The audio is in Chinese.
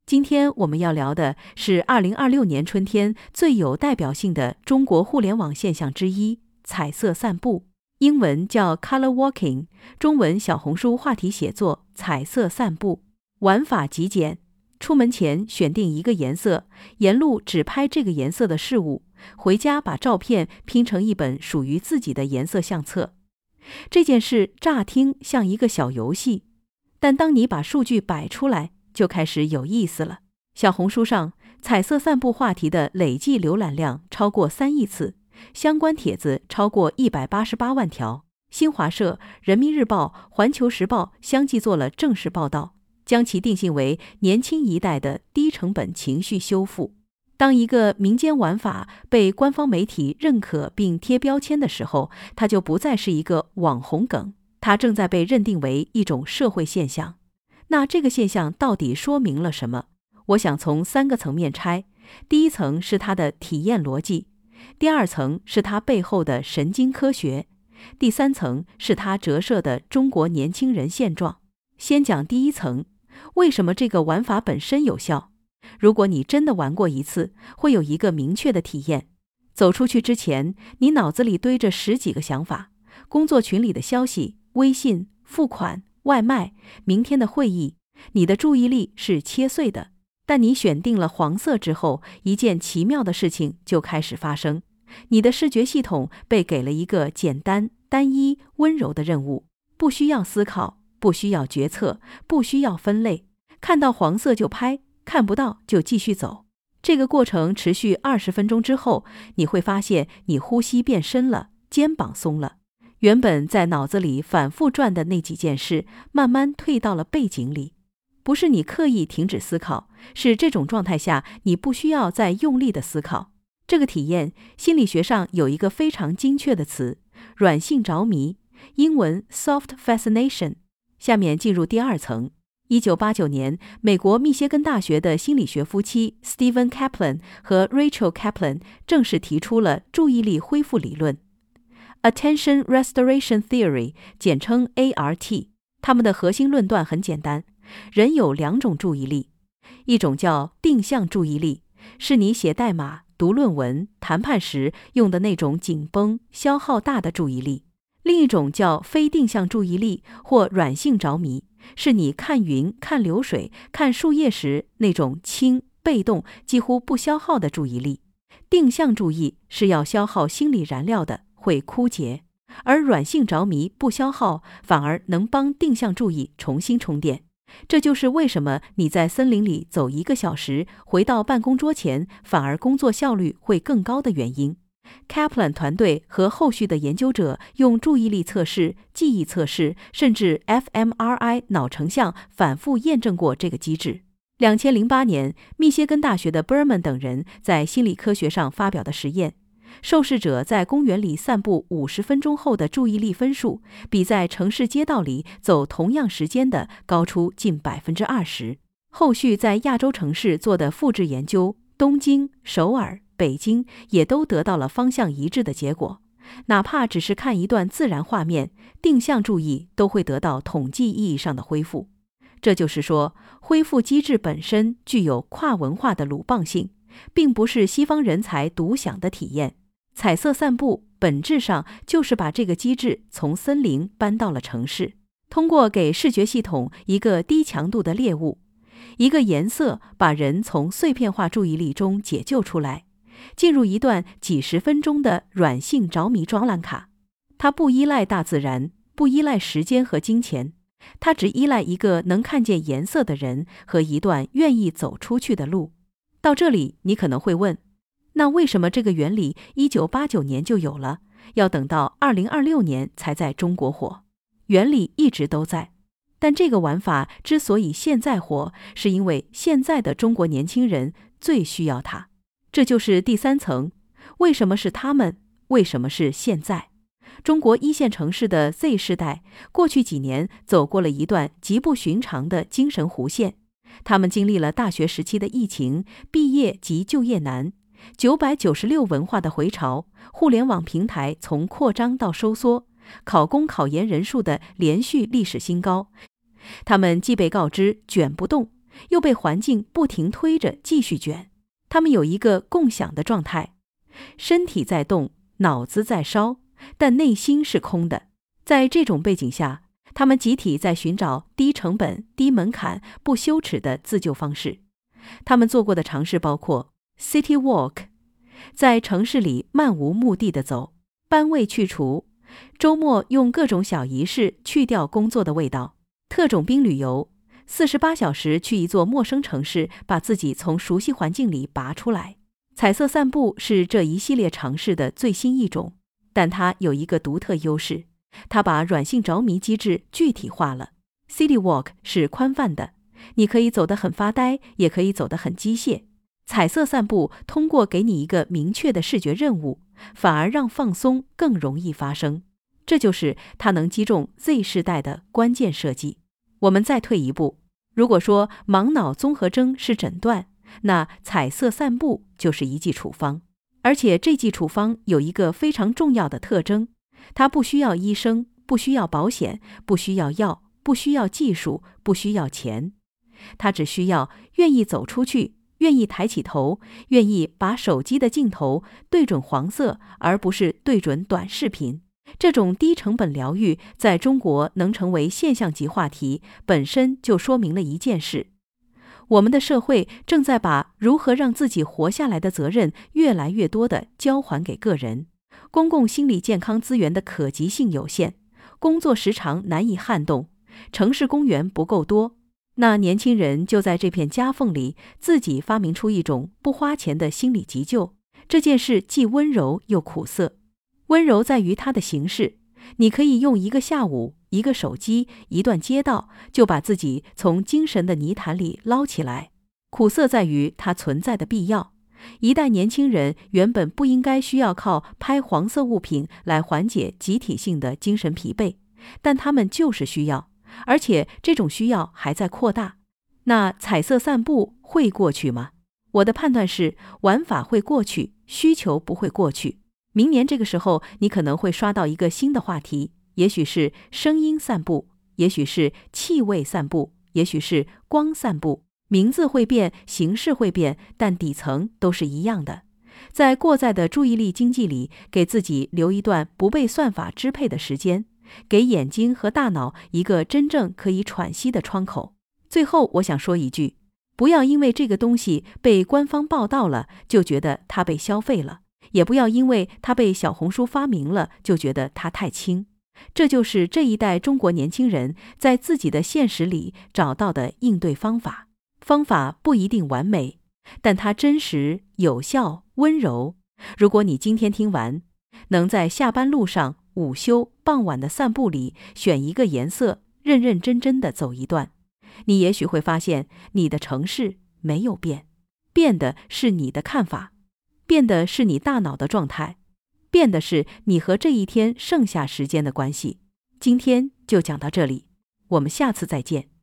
今天我们要聊的是2026年春天最有代表性的中国互联网现象之一——彩色散步，英文叫 Color Walking， 中文小红书话题写作彩色散步。玩法极简，出门前选定一个颜色，沿路只拍这个颜色的事物，回家把照片拼成一本属于自己的颜色相册。这件事乍听像一个小游戏，但当你把数据摆出来，就开始有意思了。小红书上彩色散步话题的累计浏览量超过3亿次，相关帖子超过188万条。新华社、人民日报、环球时报相继做了正式报道，将其定性为年轻一代的低成本情绪修复。当一个民间玩法被官方媒体认可并贴标签的时候，它就不再是一个网红梗，它正在被认定为一种社会现象。那这个现象到底说明了什么？我想从3个层面拆。第一层是它的体验逻辑，第二层是它背后的神经科学，第三层是它折射的中国年轻人现状。先讲第一层，为什么这个玩法本身有效？如果你真的玩过一次，会有一个明确的体验。走出去之前，你脑子里堆着10几个想法，工作群里的消息、微信、付款、外卖、明天的会议，你的注意力是切碎的。但你选定了黄色之后，一件奇妙的事情就开始发生。你的视觉系统被给了一个简单、单一、温柔的任务，不需要思考，不需要决策，不需要分类，看到黄色就拍，看不到就继续走。这个过程持续20分钟之后，你会发现你呼吸变深了，肩膀松了。原本在脑子里反复转的那几件事，慢慢退到了背景里。不是你刻意停止思考，是这种状态下你不需要再用力的思考。这个体验，心理学上有一个非常精确的词：软性着迷，英文 soft fascination。下面进入第二层。1989年，美国密歇根大学的心理学夫妻 Steven Kaplan 和 Rachel Kaplan 正式提出了注意力恢复理论 Attention Restoration Theory， 简称 ART。 他们的核心论断很简单，人有2种注意力，一种叫定向注意力，是你写代码、读论文、谈判时用的那种紧绷、消耗大的注意力；另一种叫非定向注意力或软性着迷，是你看云、看流水、看树叶时那种轻、被动、几乎不消耗的注意力。定向注意是要消耗心理燃料的，会枯竭，而软性着迷不消耗，反而能帮定向注意重新充电。这就是为什么你在森林里走1个小时，回到办公桌前反而工作效率会更高的原因。Kaplan 团队和后续的研究者用注意力测试、记忆测试，甚至 fMRI 脑成像反复验证过这个机制。2008年，密歇根大学的 Berman 等人在心理科学上发表的实验，受试者在公园里散步50分钟后的注意力分数，比在城市街道里走同样时间的高出近20%。后续在亚洲城市做的复制研究，东京、首尔、北京也都得到了方向一致的结果。哪怕只是看一段自然画面，定向注意都会得到统计意义上的恢复。这就是说，恢复机制本身具有跨文化的鲁棒性，并不是西方人才独享的体验。彩色散步本质上就是把这个机制从森林搬到了城市，通过给视觉系统一个低强度的猎物，一个颜色把人从碎片化注意力中解救出来，进入一段几十分钟的软性着迷抓烂卡。它不依赖大自然，不依赖时间和金钱，它只依赖一个能看见颜色的人和一段愿意走出去的路。到这里，你可能会问，那为什么这个原理1989年就有了，要等到2026年才在中国火？原理一直都在，但这个玩法之所以现在火，是因为现在的中国年轻人最需要它。这就是第3层，为什么是他们？为什么是现在？中国1线城市的 Z 世代，过去几年走过了一段极不寻常的精神弧线。他们经历了大学时期的疫情、毕业及就业难、996文化的回潮，互联网平台从扩张到收缩，考公考研人数的连续历史新高。他们既被告知卷不动， 又被环境不停推着继续卷。他们有一个共享的状态，身体在动，脑子在烧，但内心是空的。在这种背景下，他们集体在寻找低成本、低门槛、不羞耻的自救方式。他们做过的尝试包括 City Walk， 在城市里漫无目的的走，班味去除，周末用各种小仪式去掉工作的味道，特种兵旅游，48小时去一座陌生城市，把自己从熟悉环境里拔出来。彩色散步是这一系列尝试的最新一种，但它有一个独特优势，它把软性着迷机制具体化了。City Walk 是宽泛的，你可以走得很发呆，也可以走得很机械。彩色散步通过给你一个明确的视觉任务，反而让放松更容易发生。这就是它能击中 Z 世代的关键设计。我们再退一步，如果说盲脑综合征是诊断，那彩色散步就是一剂处方。而且这剂处方有一个非常重要的特征，它不需要医生，不需要保险，不需要药，不需要技术，不需要钱。它只需要愿意走出去，愿意抬起头，愿意把手机的镜头对准黄色，而不是对准短视频。这种低成本疗愈在中国能成为现象级话题，本身就说明了一件事：我们的社会正在把如何让自己活下来的责任越来越多地交还给个人。公共心理健康资源的可及性有限，工作时长难以撼动，城市公园不够多，那年轻人就在这片夹缝里自己发明出一种不花钱的心理急救。这件事既温柔又苦涩。温柔在于它的形式，你可以用一个下午、一个手机、一段街道，就把自己从精神的泥潭里捞起来。苦涩在于它存在的必要。一代年轻人原本不应该需要靠拍黄色物品来缓解集体性的精神疲惫，但他们就是需要，而且这种需要还在扩大。那彩色散步会过去吗？我的判断是，玩法会过去，需求不会过去。明年这个时候，你可能会刷到一个新的话题，也许是声音散步，也许是气味散步，也许是光散步。名字会变，形式会变，但底层都是一样的。在过载的注意力经济里，给自己留一段不被算法支配的时间，给眼睛和大脑一个真正可以喘息的窗口。最后，我想说一句，不要因为这个东西被官方报道了，就觉得它被消费了。也不要因为它被小红书发明了，就觉得它太轻。这就是这一代中国年轻人在自己的现实里找到的应对方法。方法不一定完美，但它真实、有效、温柔。如果你今天听完，能在下班路上、午休、傍晚的散步里选一个颜色，认认真真的走一段，你也许会发现你的城市没有变，变的是你的看法，变的是你大脑的状态，变的是你和这一天剩下时间的关系。今天就讲到这里，我们下次再见。